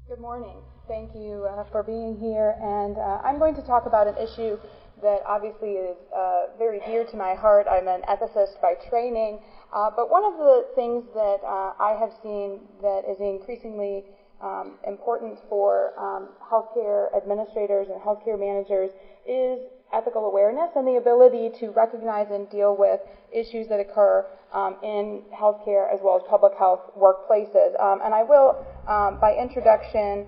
Good morning. Thank you for being here. And I'm going to talk about an issue that obviously is very dear to my heart. I'm an ethicist by training. But one of the things that I have seen that is increasingly important for healthcare administrators and healthcare managers is ethical awareness and the ability to recognize and deal with issues that occur in healthcare as well as public health workplaces. And I will, by introduction,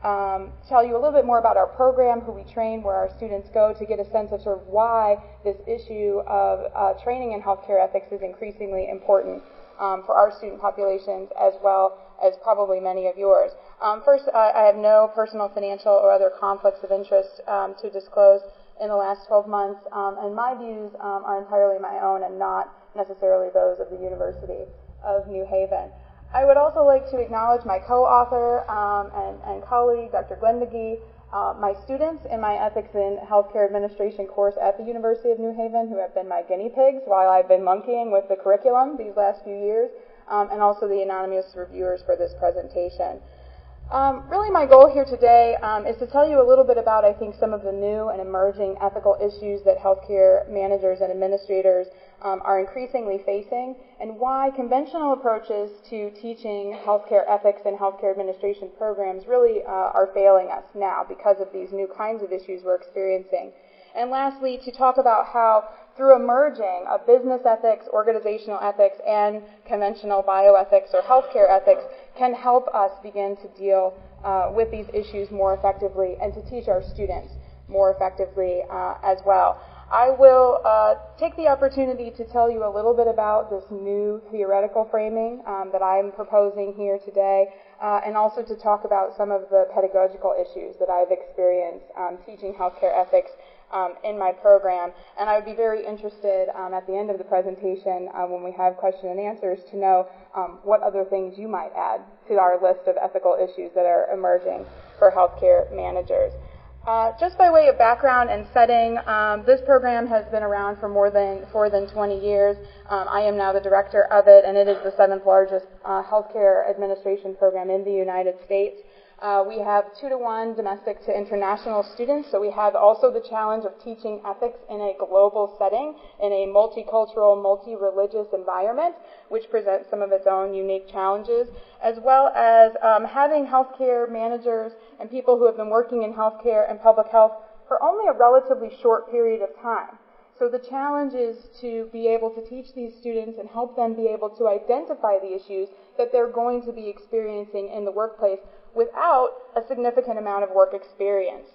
tell you a little bit more about our program, who we train, where our students go, to get a sense of sort of why this issue of training in healthcare ethics is increasingly important for our student populations as well as probably many of yours. First, I have no personal, financial, or other conflicts of interest to disclose in the last 12 months, and my views are entirely my own and not necessarily those of the University of New Haven. I would also like to acknowledge my co-author and colleague, Dr. Glenn McGee, my students in my Ethics in Healthcare Administration course at the University of New Haven, who have been my guinea pigs while I've been monkeying with the curriculum these last few years, and also the anonymous reviewers for this presentation. Really my goal here today is to tell you a little bit about, I think, some of the new and emerging ethical issues that healthcare managers and administrators are increasingly facing, and why conventional approaches to teaching healthcare ethics and healthcare administration programs really are failing us now because of these new kinds of issues we're experiencing. And lastly, to talk about how through a merging of business ethics, organizational ethics, and conventional bioethics or healthcare ethics can help us begin to deal with these issues more effectively and to teach our students more effectively as well. I will take the opportunity to tell you a little bit about this new theoretical framing that I'm proposing here today, and also to talk about some of the pedagogical issues that I've experienced teaching healthcare ethics in my program. And I would be very interested at the end of the presentation when we have question and answers to know what other things you might add to our list of ethical issues that are emerging for healthcare managers. Just by way of background and setting, this program has been around for more than 20 years. I am now the director of it, and it is the 7th largest healthcare administration program in the United States. We have 2-to-1 domestic to international students, so we have also the challenge of teaching ethics in a global setting, in a multicultural, multi-religious environment, which presents some of its own unique challenges, as well as having healthcare managers and people who have been working in healthcare and public health for only a relatively short period of time. So the challenge is to be able to teach these students and help them be able to identify the issues that they're going to be experiencing in the workplace without a significant amount of work experience.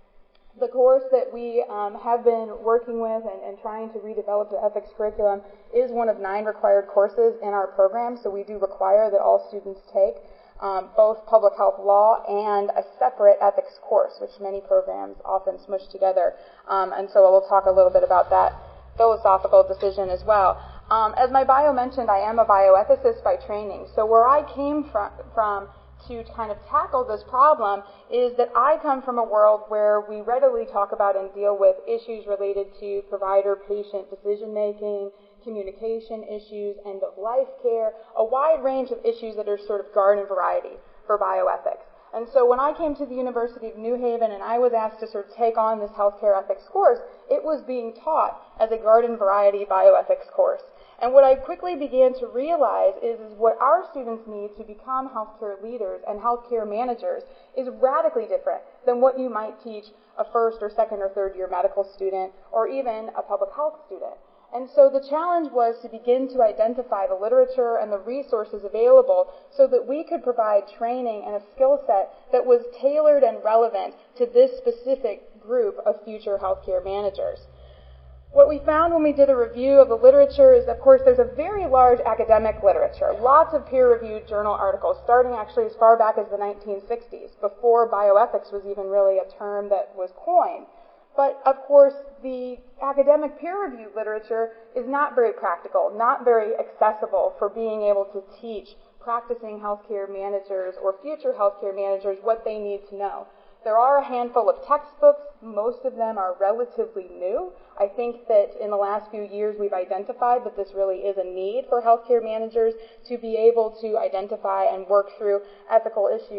The course that we have been working with and trying to redevelop the ethics curriculum is one of 9 required courses in our program, so we do require that all students take both public health law and a separate ethics course, which many programs often smush together. And so we'll talk a little bit about that philosophical decision as well. As my bio mentioned, I am a bioethicist by training, so where I came from to kind of tackle this problem is that I come from a world where we readily talk about and deal with issues related to provider-patient decision-making, communication issues, end-of-life care, a wide range of issues that are sort of garden variety for bioethics. And so when I came to the University of New Haven and I was asked to sort of take on this healthcare ethics course, it was being taught as a garden variety bioethics course. And what I quickly began to realize is what our students need to become healthcare leaders and healthcare managers is radically different than what you might teach a first or second or third year medical student or even a public health student. And so the challenge was to begin to identify the literature and the resources available so that we could provide training and a skill set that was tailored and relevant to this specific group of future healthcare managers. What we found when we did a review of the literature is, of course, there's a very large academic literature, lots of peer-reviewed journal articles, starting actually as far back as the 1960s, before bioethics was even really a term that was coined. But, of course, the academic peer-reviewed literature is not very practical, not very accessible for being able to teach practicing healthcare managers or future healthcare managers what they need to know. There are a handful of textbooks. Most of them are relatively new. I think that in the last few years we've identified that this really is a need for healthcare managers to be able to identify and work through ethical issues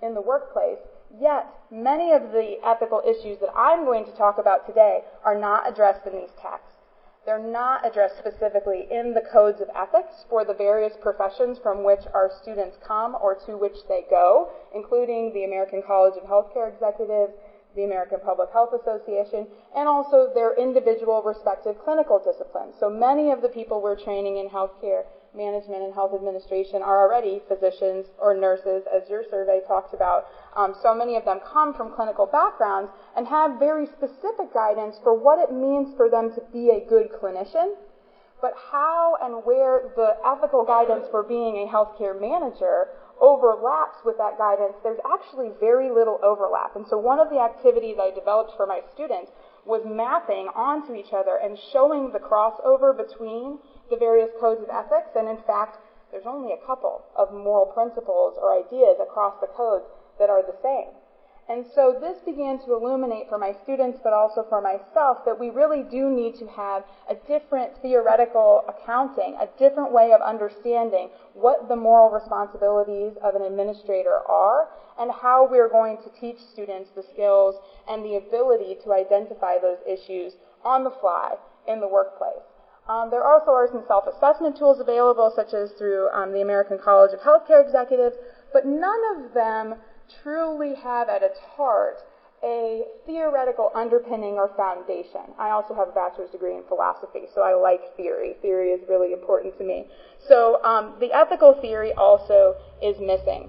in the workplace, yet many of the ethical issues that I'm going to talk about today are not addressed in these texts. They're not addressed specifically in the codes of ethics for the various professions from which our students come or to which they go, including the American College of Healthcare Executives, the American Public Health Association, and also their individual respective clinical disciplines. So many of the people we're training in healthcare management and health administration are already physicians or nurses, as your survey talked about. So many of them come from clinical backgrounds and have very specific guidance for what it means for them to be a good clinician, but how and where the ethical guidance for being a healthcare manager overlaps with that guidance, there's actually very little overlap. And so one of the activities I developed for my students was mapping onto each other and showing the crossover between the various codes of ethics. And in fact, there's only a couple of moral principles or ideas across the codes that are the same. And so this began to illuminate for my students, but also for myself, that we really do need to have a different theoretical accounting, a different way of understanding what the moral responsibilities of an administrator are, and how we're going to teach students the skills and the ability to identify those issues on the fly in the workplace. There also are some self-assessment tools available, such as through the American College of Healthcare Executives, but none of them truly have at its heart a theoretical underpinning or foundation. I also have a bachelor's degree in philosophy, so I like theory. Theory is really important to me. So the ethical theory also is missing.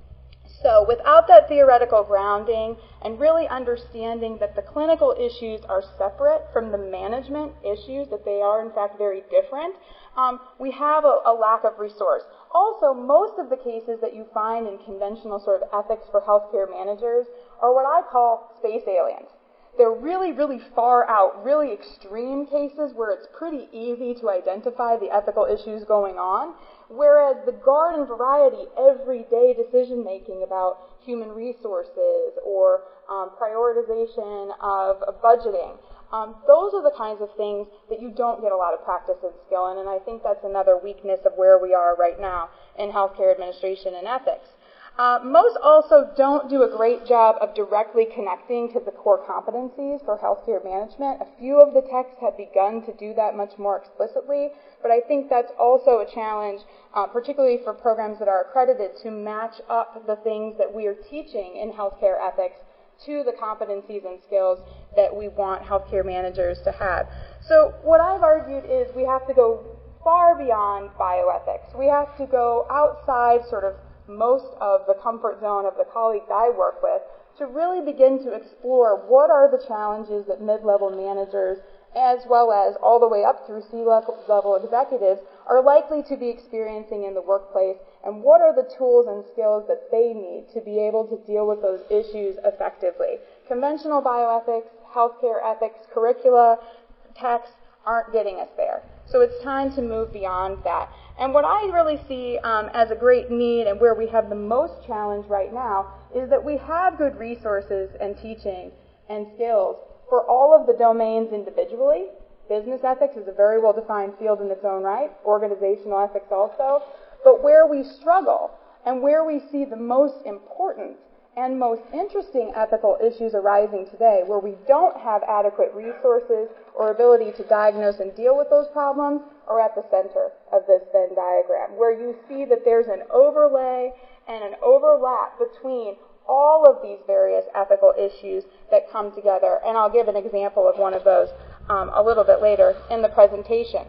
So without that theoretical grounding and really understanding that the clinical issues are separate from the management issues, that they are in fact very different, we have a lack of resource. Also, most of the cases that you find in conventional sort of ethics for healthcare managers are what I call space aliens. They're really, really far out, really extreme cases where it's pretty easy to identify the ethical issues going on, whereas the garden variety, everyday decision-making about human resources or prioritization of budgeting, those are the kinds of things that you don't get a lot of practice and skill in, and I think that's another weakness of where we are right now in healthcare administration and ethics. Most also don't do a great job of directly connecting to the core competencies for healthcare management. A few of the texts have begun to do that much more explicitly, but I think that's also a challenge, particularly for programs that are accredited, to match up the things that we are teaching in healthcare ethics to the competencies and skills that we want healthcare managers to have. So what I've argued is we have to go far beyond bioethics. We have to go outside sort of most of the comfort zone of the colleagues I work with to really begin to explore what are the challenges that mid-level managers, as well as all the way up through C-level executives, are likely to be experiencing in the workplace, and what are the tools and skills that they need to be able to deal with those issues effectively. Conventional bioethics, healthcare ethics, curricula, texts aren't getting us there. So it's time to move beyond that. And what I really see as a great need and where we have the most challenge right now is that we have good resources and teaching and skills for all of the domains individually. Business ethics is a very well-defined field in its own right, organizational ethics also. But where we struggle and where we see the most important and most interesting ethical issues arising today, where we don't have adequate resources or ability to diagnose and deal with those problems, are at the center of this Venn diagram, where you see that there's an overlay and an overlap between all of these various ethical issues that come together. And I'll give an example of one of those a little bit later in the presentation.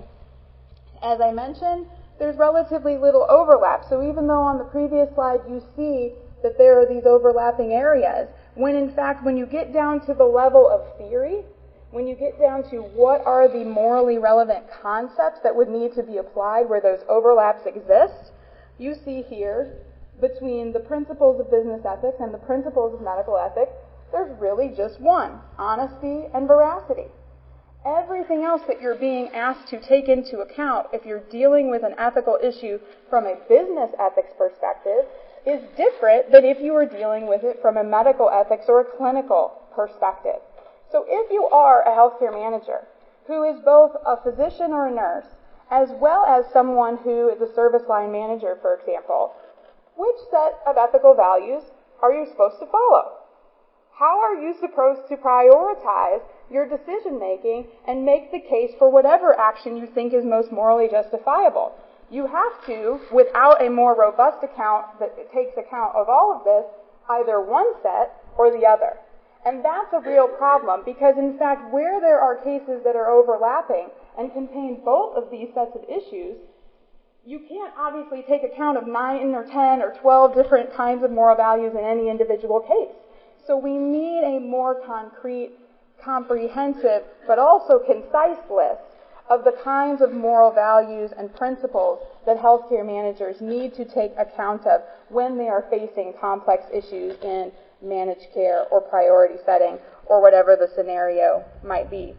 As I mentioned, there's relatively little overlap. So even though on the previous slide you see that there are these overlapping areas, when in fact when you get down to the level of theory, when you get down to what are the morally relevant concepts that would need to be applied where those overlaps exist, you see here between the principles of business ethics and the principles of medical ethics, there's really just one: honesty and veracity. Everything else that you're being asked to take into account if you're dealing with an ethical issue from a business ethics perspective is different than if you were dealing with it from a medical ethics or a clinical perspective. So if you are a healthcare manager who is both a physician or a nurse, as well as someone who is a service line manager, for example, which set of ethical values are you supposed to follow? How are you supposed to prioritize your decision making and make the case for whatever action you think is most morally justifiable? You have to, without a more robust account that takes account of all of this, either one set or the other. And that's a real problem because, in fact, where there are cases that are overlapping and contain both of these sets of issues, you can't obviously take account of 9 or 10 or 12 different kinds of moral values in any individual case. So we need a more concrete, comprehensive, but also concise list of the kinds of moral values and principles that healthcare managers need to take account of when they are facing complex issues in managed care or priority setting or whatever the scenario might be.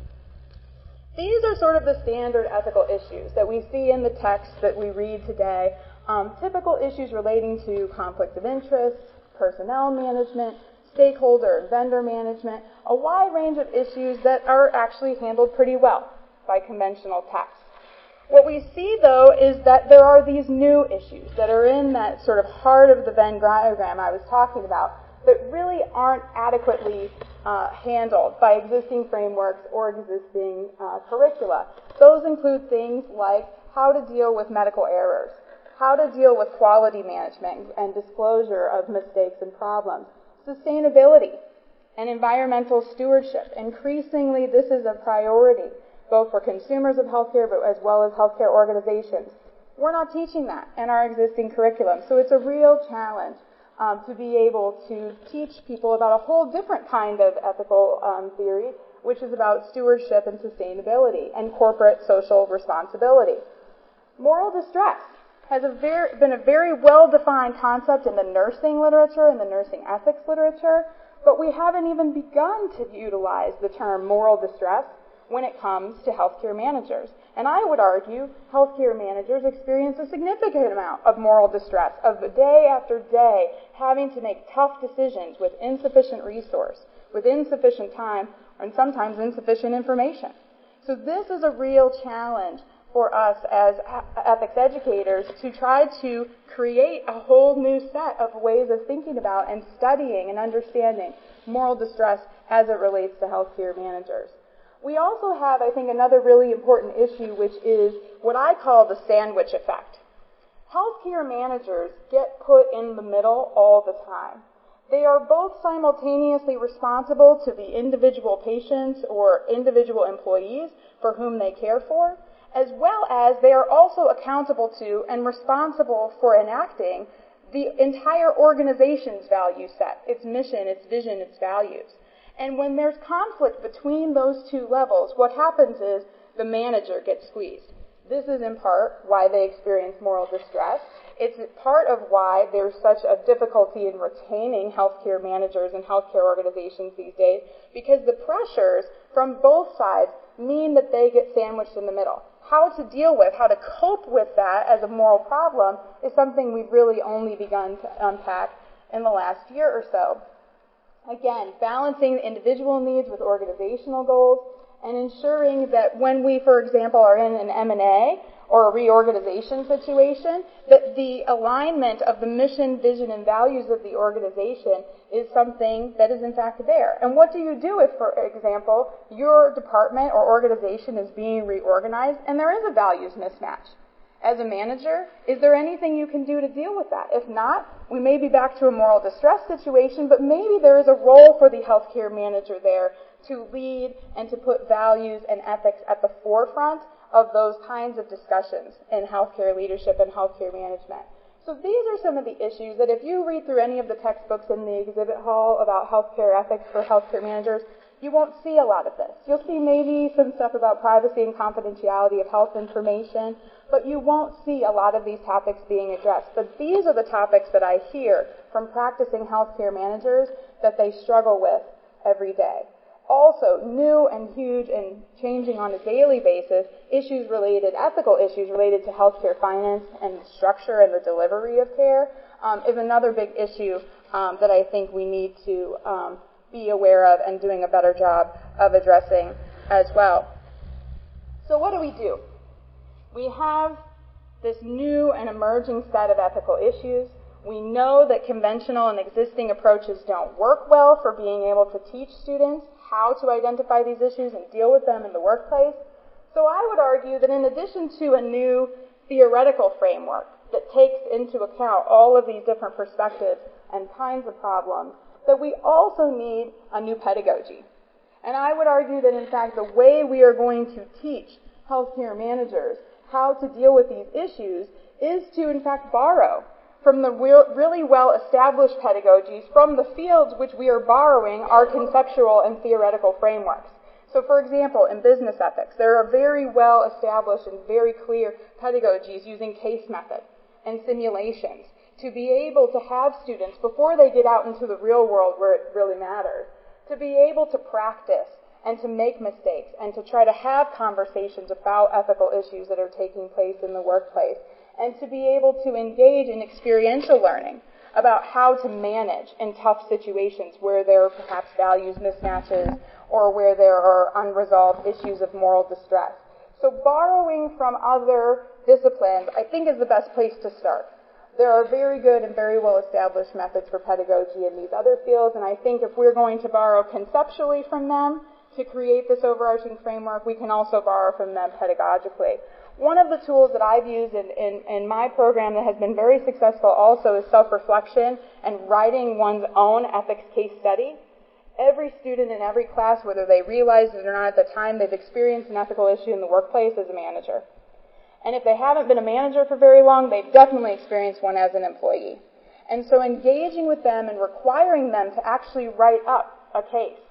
These are sort of the standard ethical issues that we see in the text that we read today. Typical issues relating to conflict of interest, personnel management, stakeholder and vendor management, a wide range of issues that are actually handled pretty well by conventional texts. What we see, though, is that there are these new issues that are in that sort of heart of the Venn diagram I was talking about that really aren't adequately handled by existing frameworks or existing curricula. Those include things like how to deal with medical errors, how to deal with quality management and disclosure of mistakes and problems, sustainability and environmental stewardship. Increasingly, this is a priority, both for consumers of healthcare but as well as healthcare organizations. We're not teaching that in our existing curriculum, so it's a real challenge to be able to teach people about a whole different kind of ethical theory, which is about stewardship and sustainability and corporate social responsibility. Moral distress has been a very well-defined concept in the nursing literature and the nursing ethics literature, but we haven't even begun to utilize the term moral distress when it comes to healthcare managers. And I would argue healthcare managers experience a significant amount of moral distress of day after day having to make tough decisions with insufficient resource, with insufficient time, and sometimes insufficient information. So this is a real challenge for us as ethics educators to try to create a whole new set of ways of thinking about and studying and understanding moral distress as it relates to healthcare managers. We also have, I think, another really important issue, which is what I call the sandwich effect. Healthcare managers get put in the middle all the time. They are both simultaneously responsible to the individual patients or individual employees for whom they care for, as well as they are also accountable to and responsible for enacting the entire organization's value set, its mission, its vision, its values. And when there's conflict between those two levels, what happens is the manager gets squeezed. This is in part why they experience moral distress. It's part of why there's such a difficulty in retaining healthcare managers and healthcare organizations these days, because the pressures from both sides mean that they get sandwiched in the middle. How to deal with, how to cope with that as a moral problem is something we've really only begun to unpack in the last year or so. Again, balancing individual needs with organizational goals and ensuring that when we, for example, are in an M&A or a reorganization situation, that the alignment of the mission, vision, and values of the organization is something that is in fact there. And what do you do if, for example, your department or organization is being reorganized and there is a values mismatch? As a manager, is there anything you can do to deal with that? If not, we may be back to a moral distress situation, but maybe there is a role for the healthcare manager there to lead and to put values and ethics at the forefront of those kinds of discussions in healthcare leadership and healthcare management. So these are some of the issues that if you read through any of the textbooks in the exhibit hall about healthcare ethics for healthcare managers, you won't see a lot of this. You'll see maybe some stuff about privacy and confidentiality of health information, but you won't see a lot of these topics being addressed. But these are the topics that I hear from practicing healthcare managers that they struggle with every day. Also, new and huge and changing on a daily basis, ethical issues related to healthcare finance and structure and the delivery of care is another big issue that I think we need to be aware of and doing a better job of addressing as well. So what do? We have this new and emerging set of ethical issues. We know that conventional and existing approaches don't work well for being able to teach students how to identify these issues and deal with them in the workplace. So I would argue that in addition to a new theoretical framework that takes into account all of these different perspectives and kinds of problems, that we also need a new pedagogy. And I would argue that, in fact, the way we are going to teach healthcare managers how to deal with these issues is to, in fact, borrow from the really well-established pedagogies from the fields which we are borrowing our conceptual and theoretical frameworks. So, for example, in business ethics, there are very well-established and very clear pedagogies using case method and simulations to be able to have students, before they get out into the real world where it really matters, to be able to practice and to make mistakes and to try to have conversations about ethical issues that are taking place in the workplace, and to be able to engage in experiential learning about how to manage in tough situations where there are perhaps values mismatches or where there are unresolved issues of moral distress. So borrowing from other disciplines, I think, is the best place to start. There are very good and very well-established methods for pedagogy in these other fields, and I think if we're going to borrow conceptually from them to create this overarching framework, we can also borrow from them pedagogically. One of the tools that I've used in my program that has been very successful also is self-reflection and writing one's own ethics case study. Every student in every class, whether they realize it or not at the time, they've experienced an ethical issue in the workplace as a manager. And if they haven't been a manager for very long, they've definitely experienced one as an employee. And so engaging with them and requiring them to actually write up a case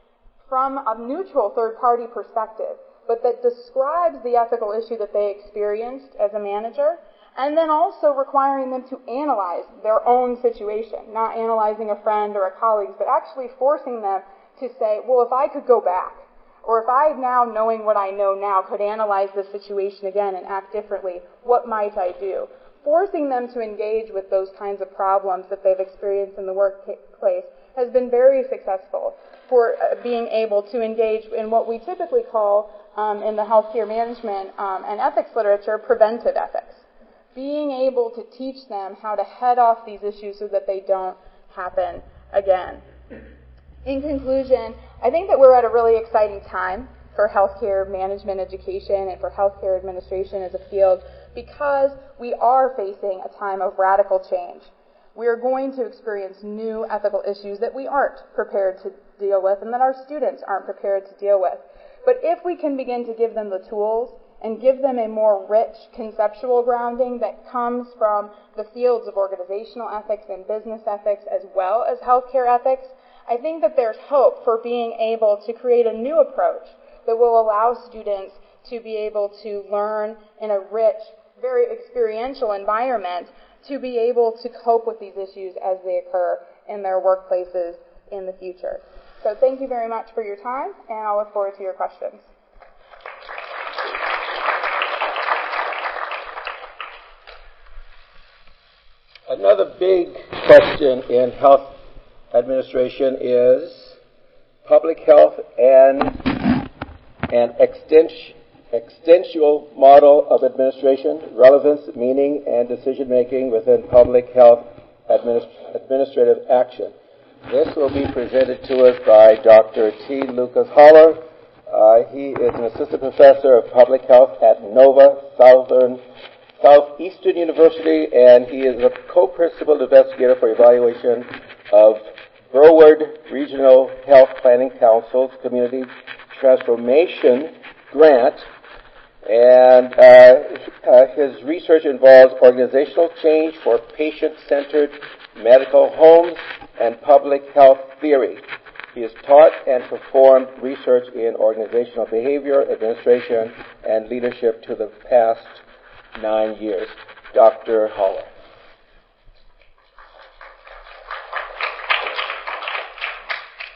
from a neutral third-party perspective, but that describes the ethical issue that they experienced as a manager, and then also requiring them to analyze their own situation, not analyzing a friend or a colleague, but actually forcing them to say, well, if I could go back, or if I, now knowing what I know now, could analyze this situation again and act differently, what might I do? Forcing them to engage with those kinds of problems that they've experienced in the workplace has been very successful for being able to engage in what we typically call, in the healthcare management and ethics literature, preventive ethics. Being able to teach them how to head off these issues so that they don't happen again. In conclusion, I think that we're at a really exciting time for healthcare management education and for healthcare administration as a field, because we are facing a time of radical change. We are going to experience new ethical issues that we aren't prepared to deal with and that our students aren't prepared to deal with. But if we can begin to give them the tools and give them a more rich conceptual grounding that comes from the fields of organizational ethics and business ethics as well as healthcare ethics, I think that there's hope for being able to create a new approach that will allow students to be able to learn in a rich, very experiential environment to be able to cope with these issues as they occur in their workplaces in the future. So thank you very much for your time, and I'll look forward to your questions. Another big question in health administration is public health and an extensional model of administration, relevance, meaning, and decision-making within public health administrative action. This will be presented to us by Dr. T. Lucas Haller. He is an assistant professor of public health at Nova Southeastern University, and he is a co-principal investigator for evaluation of Broward Regional Health Planning Council's Community Transformation Grant. And his research involves organizational change for patient-centered medical homes and public health theory. He has taught and performed research in organizational behavior, administration, and leadership to the past 9 years. Dr. Haller.